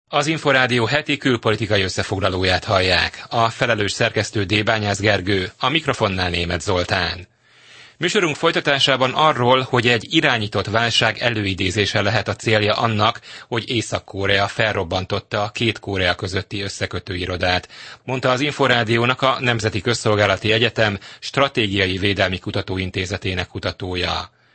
Az Inforádió heti külpolitikai összefoglalóját hallják. A felelős szerkesztő D. Bányász Gergő, a mikrofonnál Németh Zoltán. Műsorunk folytatásában arról, hogy egy irányított válság előidézése lehet a célja annak, hogy Észak-Korea felrobbantotta a két Korea közötti összekötő irodát, mondta az Inforádiónak a Nemzeti Közszolgálati Egyetem Stratégiai Védelmi Kutatóintézetének kutatója.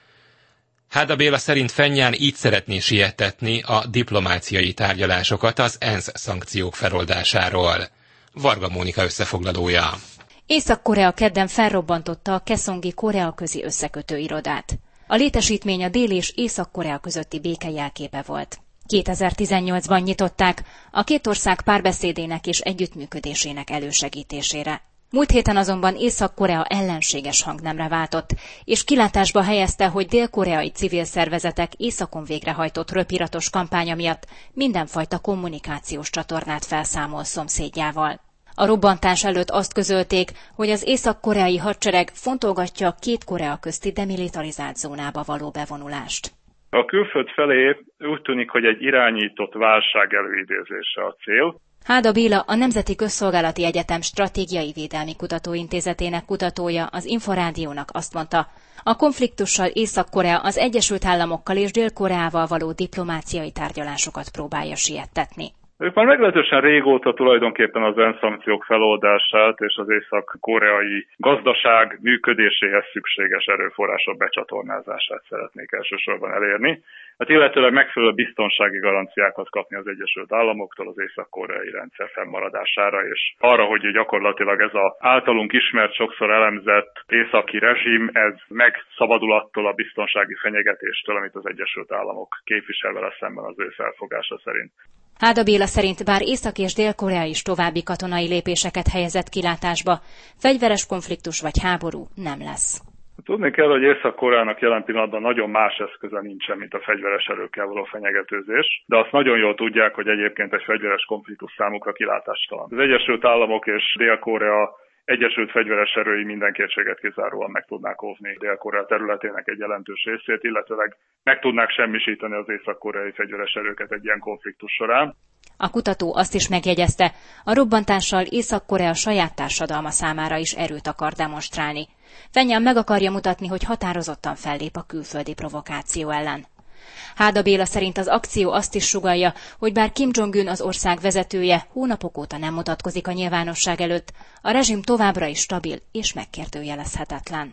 Háda Béla szerint Phenján így szeretné siettetni a diplomáciai tárgyalásokat az ENSZ szankciók feloldásáról. Varga Mónika összefoglalója. Észak-Korea kedden felrobbantotta a Kaesongi Korea-közi összekötő irodát. A létesítmény a Dél- és Észak-Korea közötti béke jelképe volt. 2018-ban nyitották a két ország párbeszédének és együttműködésének elősegítésére. Múlt héten azonban Észak-Korea ellenséges hangnemre váltott, és kilátásba helyezte, hogy dél-koreai civil szervezetek északon végrehajtott röpiratos kampánya miatt mindenfajta kommunikációs csatornát felszámol szomszédjával. A robbantás előtt azt közölték, hogy az észak-koreai hadsereg fontolgatja a két Korea közti demilitarizált zónába való bevonulást. A külföld felé úgy tűnik, hogy egy irányított válság előidézése a cél. Háda Béla, a Nemzeti Közszolgálati Egyetem Stratégiai Védelmi Kutatóintézetének kutatója az Inforádiónak azt mondta, a konfliktussal Észak-Korea az Egyesült Államokkal és Dél-Koreával való diplomáciai tárgyalásokat próbálja siettetni. Ők már meglehetősen régóta tulajdonképpen az ENSZ szankciók feloldását és az észak-koreai gazdaság működéséhez szükséges erőforrások becsatornázását szeretnék elsősorban elérni. Hát illetőleg megfelelő biztonsági garanciákat kapni az Egyesült Államoktól az észak-koreai rendszer fennmaradására, és arra, hogy gyakorlatilag ez az általunk ismert, sokszor elemzett északi rezsim, ez megszabadul attól a biztonsági fenyegetéstől, amit az Egyesült Államok képvisel vele szemben az ő felfogása szerint. Háda Béla szerint bár Észak- és Dél-Korea is további katonai lépéseket helyezett kilátásba, fegyveres konfliktus vagy háború nem lesz. Tudni kell, hogy Észak-Koreának jelen pillanatban nagyon más eszköze nincsen, mint a fegyveres erőkkel való fenyegetőzés, de azt nagyon jól tudják, hogy egyébként egy fegyveres konfliktus számukra kilátástalan. Az Egyesült Államok és Dél-Korea egyesült fegyveres erői minden kétséget kizáróan meg tudnák óvni Dél-Korea területének egy jelentős részét, illetőleg meg tudnák semmisíteni az észak-koreai fegyveres erőket egy ilyen konfliktus során. A kutató azt is megjegyezte, a robbantással Észak-Korea saját társadalma számára is erőt akar demonstrálni. Phenján meg akarja mutatni, hogy határozottan fellép a külföldi provokáció ellen. Háda Béla szerint az akció azt is sugallja, hogy bár Kim Jong-un az ország vezetője hónapok óta nem mutatkozik a nyilvánosság előtt, a rezsim továbbra is stabil és megkérdőjelezhetetlen.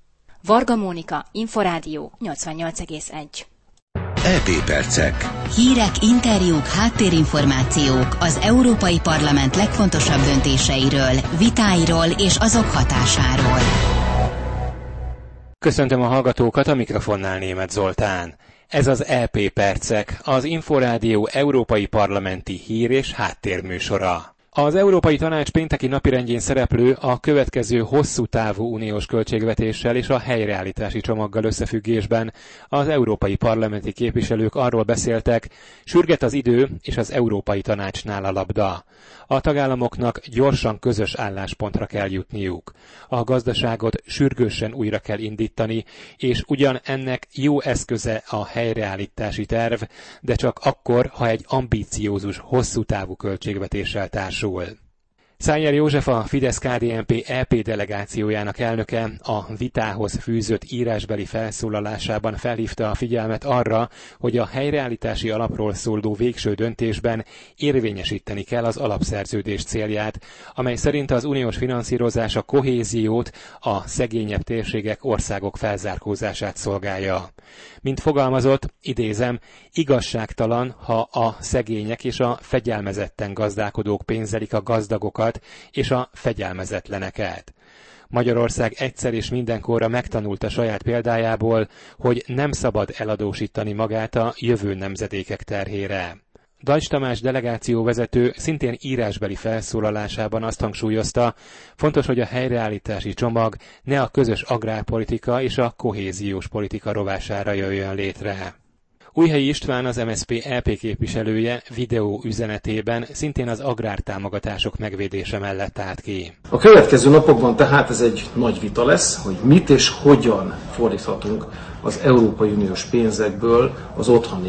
Varga Mónika, Inforádió 88,1. EP percek. Hírek, interjúk, háttérinformációk az Európai Parlament legfontosabb döntéseiről, vitáiról és azok hatásáról. Köszöntöm a hallgatókat, a mikrofonnál Németh Zoltán. Ez az EP percek, az Inforádió európai parlamenti hír- és háttérműsora. Az Európai Tanács pénteki napirendjén szereplő a következő hosszú távú uniós költségvetéssel és a helyreállítási csomaggal összefüggésben az európai parlamenti képviselők arról beszéltek, sürget az idő és az Európai Tanácsnál a labda. A tagállamoknak gyorsan közös álláspontra kell jutniuk. A gazdaságot sürgősen újra kell indítani, és ugyan ennek jó eszköze a helyreállítási terv, de csak akkor, ha egy ambíciózus, hosszú távú költségvetéssel társul. Szájer József, a Fidesz-KDNP EP delegációjának elnöke a vitához fűzött írásbeli felszólalásában felhívta a figyelmet arra, hogy a helyreállítási alapról szóló végső döntésben érvényesíteni kell az alapszerződés célját, amely szerint az uniós finanszírozás a kohéziót, a szegényebb térségek, országok felzárkózását szolgálja. Mint fogalmazott, idézem, igazságtalan, ha a szegények és a fegyelmezetten gazdálkodók pénzelik a gazdagokat és a fegyelmezetleneket. Magyarország egyszer és mindenkorra megtanult a saját példájából, hogy nem szabad eladósítani magát a jövő nemzedékek terhére. Dajcs Tamás delegációvezető szintén írásbeli felszólalásában azt hangsúlyozta, fontos, hogy a helyreállítási csomag ne a közös agrárpolitika és a kohéziós politika rovására jöjjön létre. Újhelyi István, az MSZP EP képviselője videó üzenetében szintén az agrártámogatások megvédése mellett állt ki. A következő napokban tehát ez egy nagy vita lesz, hogy mit és hogyan fordíthatunk az Európai Uniós pénzekből az otthoni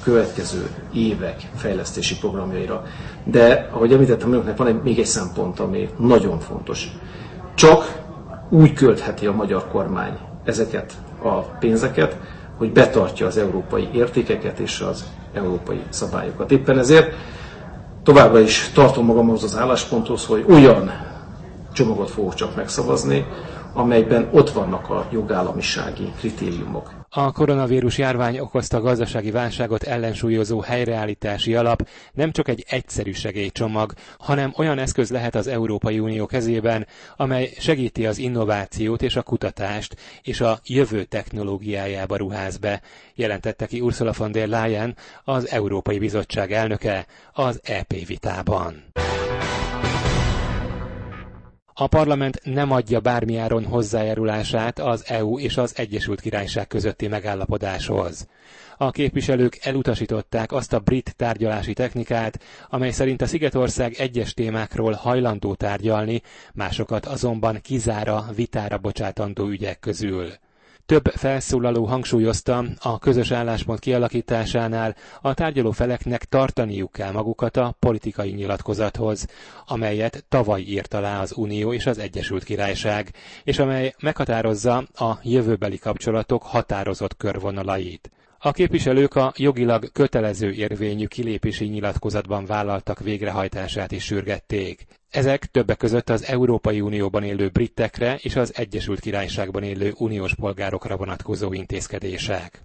következő évek fejlesztési programjaira. De, ahogy említettem, önöknek van még egy szempont, ami nagyon fontos. Csak úgy költheti a magyar kormány ezeket a pénzeket, hogy betartja az európai értékeket és az európai szabályokat. Éppen ezért továbbra is tartom magamhoz az állásponthoz, hogy olyan csomagot fogok csak megszavazni, amelyben ott vannak a jogállamisági kritériumok. A koronavírus járvány okozta gazdasági válságot ellensúlyozó helyreállítási alap nem csak egy egyszerű segélycsomag, hanem olyan eszköz lehet az Európai Unió kezében, amely segíti az innovációt és a kutatást, és a jövő technológiájába ruház be, jelentette ki Ursula von der Leyen, az Európai Bizottság elnöke az EP vitában. A parlament nem adja bármiáron hozzájárulását az EU és az Egyesült Királyság közötti megállapodáshoz. A képviselők elutasították azt a brit tárgyalási technikát, amely szerint a Szigetország egyes témákról hajlandó tárgyalni, másokat azonban kizár a vitára bocsátandó ügyek közül. Több felszólaló hangsúlyozta, a közös álláspont kialakításánál a tárgyaló feleknek tartaniuk kell magukat a politikai nyilatkozathoz, amelyet tavaly írt alá az Unió és az Egyesült Királyság, és amely meghatározza a jövőbeli kapcsolatok határozott körvonalait. A képviselők a jogilag kötelező érvényű kilépési nyilatkozatban vállaltak végrehajtását is sürgették. Ezek többek között az Európai Unióban élő britekre és az Egyesült Királyságban élő uniós polgárokra vonatkozó intézkedések.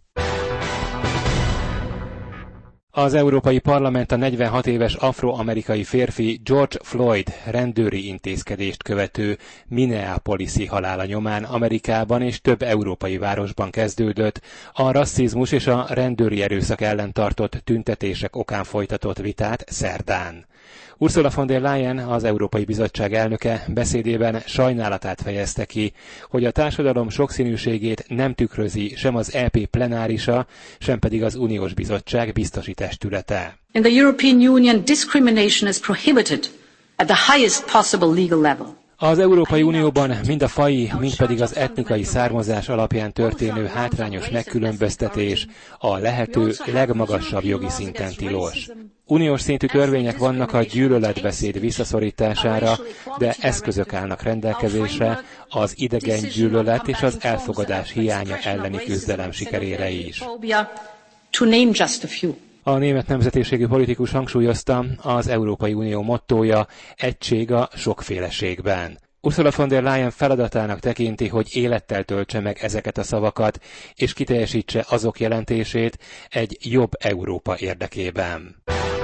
Az Európai Parlament a 46 éves afroamerikai férfi George Floyd rendőri intézkedést követő Minneapolis-i halála nyomán Amerikában és több európai városban kezdődött a rasszizmus és a rendőri erőszak ellen tartott tüntetések okán folytatott vitát szerdán. Ursula von der Leyen, az Európai Bizottság elnöke beszédében sajnálatát fejezte ki, hogy a társadalom sokszínűségét nem tükrözi sem az EP plenárisa, sem pedig az Uniós Bizottság biztosi testülete. In the European Union, discrimination is prohibited at the highest possible legal level. Az Európai Unióban mind a faji, mind pedig az etnikai származás alapján történő hátrányos megkülönböztetés a lehető legmagasabb jogi szinten tilos. Uniós szintű törvények vannak a gyűlöletbeszéd visszaszorítására, de eszközök állnak rendelkezésre az idegen gyűlölet és az elfogadás hiánya elleni küzdelem sikerére is. A német nemzetiségű politikus hangsúlyozta, az Európai Unió mottója egység a sokféleségben. Ursula von der Leyen feladatának tekinti, hogy élettel töltse meg ezeket a szavakat, és kiteljesítse azok jelentését egy jobb Európa érdekében.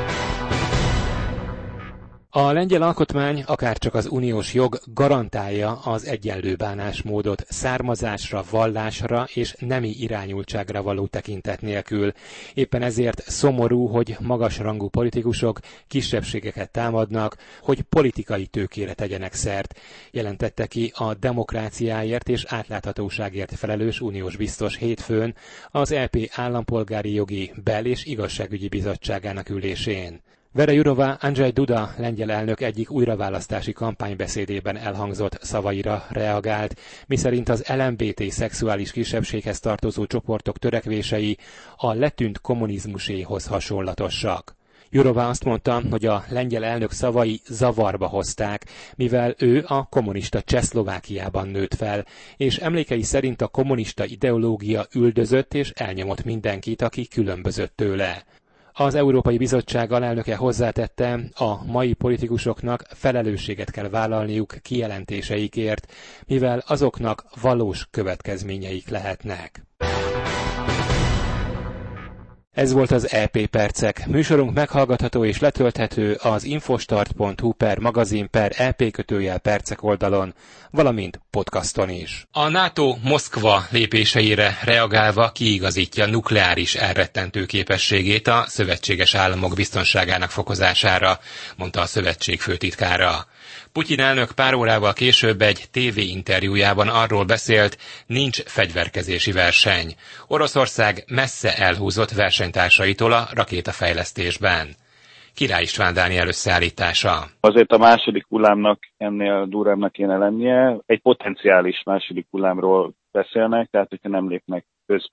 A lengyel alkotmány, akárcsak az uniós jog garantálja az egyenlő bánásmódot származásra, vallásra és nemi irányultságra való tekintet nélkül. Éppen ezért szomorú, hogy magasrangú politikusok kisebbségeket támadnak, hogy politikai tőkére tegyenek szert, jelentette ki a demokráciáért és átláthatóságért felelős uniós biztos hétfőn az EP állampolgári jogi bel- és igazságügyi bizottságának ülésén. Vera Jourová, Andrzej Duda lengyel elnök egyik újraválasztási kampánybeszédében elhangzott szavaira reagált, miszerint az LMBT szexuális kisebbséghez tartozó csoportok törekvései a letűnt kommunizmuséhoz hasonlatosak. Jourová azt mondta, hogy a lengyel elnök szavai zavarba hozták, mivel ő a kommunista Csehszlovákiában nőtt fel, és emlékei szerint a kommunista ideológia üldözött és elnyomott mindenkit, aki különbözött tőle. Az Európai Bizottság alelnöke hozzátette, a mai politikusoknak felelősséget kell vállalniuk kijelentéseikért, mivel azoknak valós következményeik lehetnek. Ez volt az EP Percek. Műsorunk meghallgatható és letölthető az infostart.hu/magazin/EP_percek oldalon, valamint podcaston is. A NATO Moszkva lépéseire reagálva kiigazítja nukleáris elrettentő képességét a szövetséges államok biztonságának fokozására, mondta a szövetség főtitkára. Putyin elnök pár órával később egy tévéinterjújában arról beszélt, nincs fegyverkezési verseny. Oroszország messze elhúzott versenytársaitól a rakétafejlesztésben. Király István Dániel összeállítása. Azért a második hullámnak ennél durvábbnak kéne lennie. Egy potenciális második hullámról beszélnek, tehát hogyha nem lépnek közbe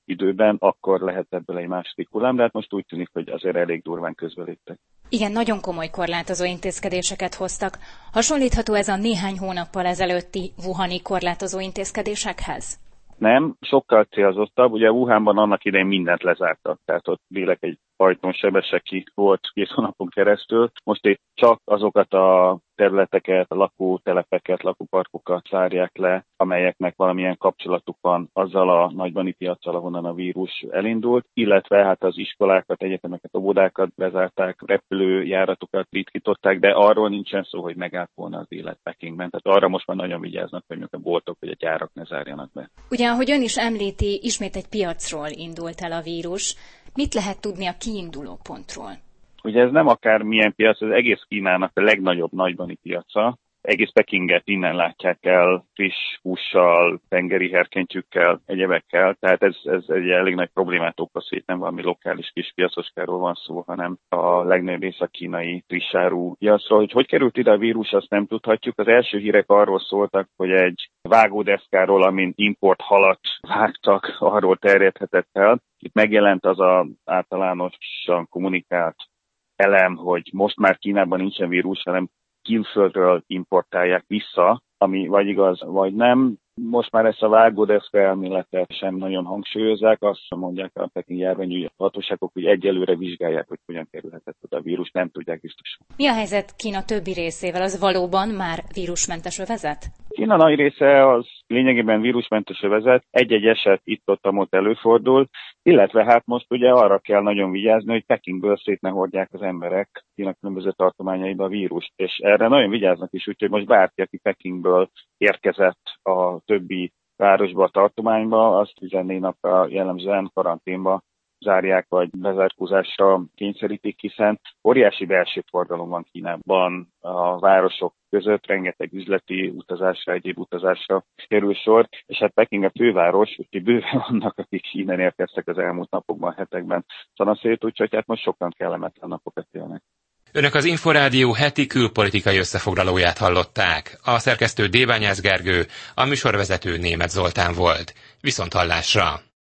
időben, akkor lehet ebből egy második hullám, de hát most úgy tűnik, hogy azért elég durván közbeléptek. Igen, nagyon komoly korlátozó intézkedéseket hoztak. Hasonlítható ez a néhány hónappal ezelőtti wuhani korlátozó intézkedésekhez? Nem, sokkal célzottabb. Ugye Wuhanban annak idején mindent lezártak, tehát ott lélek egy ajtón sebeseki volt 2 hónapon keresztül. Most itt csak azokat a területeket, a lakótelepeket, lakóparkokat zárják le, amelyeknek valamilyen kapcsolatuk van azzal a nagybani piaccal, ahonnan a vírus elindult, illetve hát az iskolákat, egyetemeket, óvodákat bezárták, repülőjáratokat ritkították, de arról nincsen szó, hogy megállt volna az élet Pekingben. Tehát arra most már nagyon vigyáznak, hogy a boltok vagy a gyárak ne zárjanak be. Ugye, ahogy ön is említi, ismét egy piacról indult el a vírus. Mit lehet tudni a kiinduló pontról? Ugye ez nem akármilyen piac, ez egész Kínának a legnagyobb nagybani piaca. Egész Pekinget innen látják el friss hússal, tengeri herkentyűkkel, egyebekkel. Tehát ez egy elég nagy problémát okoz, hogy nem valami lokális kis piacoskáról van szó, hanem a legnagyobb észak-kínai frissáru piacról. Hogy került ide a vírus, azt nem tudhatjuk. Az első hírek arról szóltak, hogy egy vágódeszkáról, amin import halat vágtak, arról terjedhetett el. Itt megjelent az az általánosan kommunikált elem, hogy most már Kínában nincsen vírus, hanem külföldről importálják vissza, ami vagy igaz, vagy nem. Most már ezt a vágódeszka elméletet sem nagyon hangsúlyozzák, azt mondják a pekingi járványügyi hatóságok, hogy egyelőre vizsgálják, hogy hogyan kerülhetett oda a vírus, nem tudják biztosan. Mi a helyzet Kína többi részével? Az valóban már vírusmentes övezet? Kína nagy része az lényegében vírusmentes övezet, egy-egy eset itt-ott előfordul, illetve hát most ugye arra kell nagyon vigyázni, hogy Pekingből szét ne hordják az emberek Kína különböző tartományaiba a vírust, és erre nagyon vigyáznak is, úgyhogy most bárki, aki Pekingből érkezett a többi városba, a tartományba, azt 14 napra jellemzően karanténba zárják, vagy bezárkózásra kényszerítik, hiszen óriási belső forgalom van Kínában a városok között, rengeteg üzleti utazásra, egyéb utazásra kerül sor, és hát Peking a főváros, úgyhogy bőven vannak, akik innen érkeztek az elmúlt napokban, hetekben szanaszét, úgyhogy hát most sokan kellemetlen napokat élnek. Önök az Inforádió heti külpolitikai összefoglalóját hallották. A szerkesztő Débányász Gergő, a műsorvezető Németh Zoltán volt. Viszonthallásra!